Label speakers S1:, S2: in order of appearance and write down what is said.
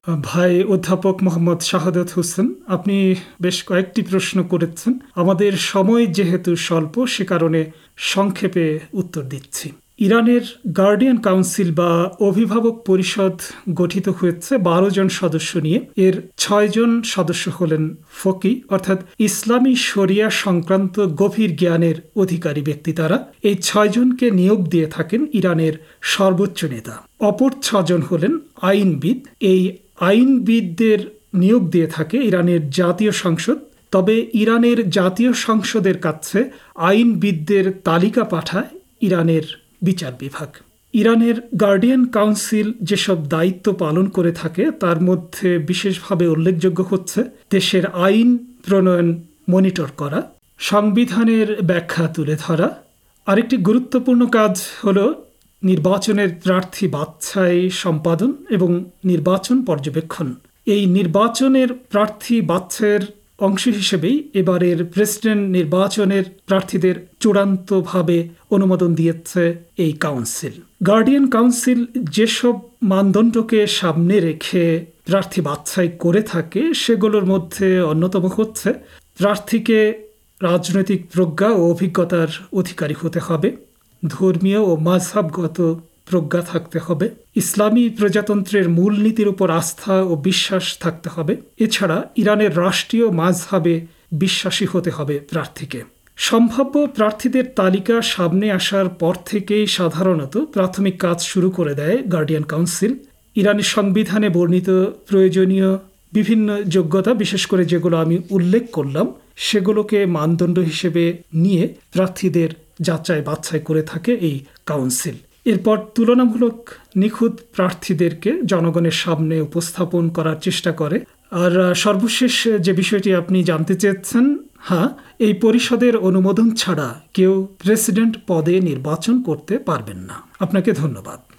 S1: ভাই অধ্যাপক মোহাম্মদ শাহাদাত হোসেন, আপনি বেশ কয়েকটি প্রশ্ন করেছেন। আমাদের সময় যেহেতু স্বল্প, সে কারণে সংক্ষেপে উত্তর দিচ্ছি। ইরানের গার্ডিয়ান কাউন্সিল বা অভিভাবক পরিষদ গঠিত হয়েছে 12 জন সদস্য নিয়ে। এর 6 জন সদস্য হলেন ফকি, অর্থাৎ ইসলামী শরিয়া সংক্রান্ত গভীর জ্ঞানের অধিকারী ব্যক্তি। তারা এই 6 জনকে নিয়োগ দিয়ে থাকেন ইরানের সর্বোচ্চ নেতা। অপর 6 জন হলেন আইনবিদ। এই আইনবিদদের নিয়োগ দিয়ে থাকে ইরানের জাতীয় সংসদ। তবে ইরানের জাতীয় সংসদের কাছে আইনবিদদের তালিকা পাঠায় ইরানের বিচার বিভাগ। ইরানের গার্ডিয়ান কাউন্সিল যেসব দায়িত্ব পালন করে থাকে তার মধ্যে বিশেষভাবে উল্লেখযোগ্য হচ্ছে দেশের আইন প্রণয়ন মনিটর করা, সংবিধানের ব্যাখ্যা তুলে ধরা। আরেকটি গুরুত্বপূর্ণ কাজ হলো নির্বাচনের প্রার্থী বাছাই সম্পাদন এবং নির্বাচন পর্যবেক্ষণ। এই নির্বাচনের প্রার্থী বাছাইয়ের অংশ হিসেবেই এবারের প্রেসিডেন্ট নির্বাচনের প্রার্থীদের চূড়ান্তভাবে অনুমোদন দিয়েছে এই কাউন্সিল। গার্ডিয়ান কাউন্সিল যেসব মানদণ্ডকে সামনে রেখে প্রার্থী বাছাই করে থাকে সেগুলোর মধ্যে অন্যতম হচ্ছে প্রার্থীকে রাজনৈতিক প্রজ্ঞা ও অভিজ্ঞতার অধিকারী হতে হবে, ধর্মীয় ও মাযহাবগত প্রজ্ঞা থাকতে হবে, ইসলামী প্রজাতন্ত্রের মূলনীতির উপর আস্থা ও বিশ্বাস থাকতে হবে। এছাড়া ইরানের রাষ্ট্রীয় মাযহাবে বিশ্বাসী হতে হবে প্রার্থীকে। সম্ভাব্য প্রার্থীদের তালিকা সামনে আসার পর থেকেই সাধারণত প্রাথমিক কাজ শুরু করে দেয় গার্ডিয়ান কাউন্সিল। ইরানের সংবিধানে বর্ণিত প্রয়োজনীয় বিভিন্ন যোগ্যতা, বিশেষ করে যেগুলো আমি উল্লেখ করলাম, সেগুলোকে মানদণ্ড হিসেবে নিয়ে প্রার্থীদের যাচাই বাছাই করে থাকে এই কাউন্সিল। এরপর তুলনামূলক নিখুঁত প্রার্থীদেরকে জনগণের সামনে উপস্থাপন করার চেষ্টা করে। আর সর্বশেষ যে বিষয়টি আপনি জানতে চেয়েছেন, হ্যাঁ, এই পরিষদের অনুমোদন ছাড়া কেউ প্রেসিডেন্ট পদে নির্বাচন করতে পারবেন না। আপনাকে ধন্যবাদ।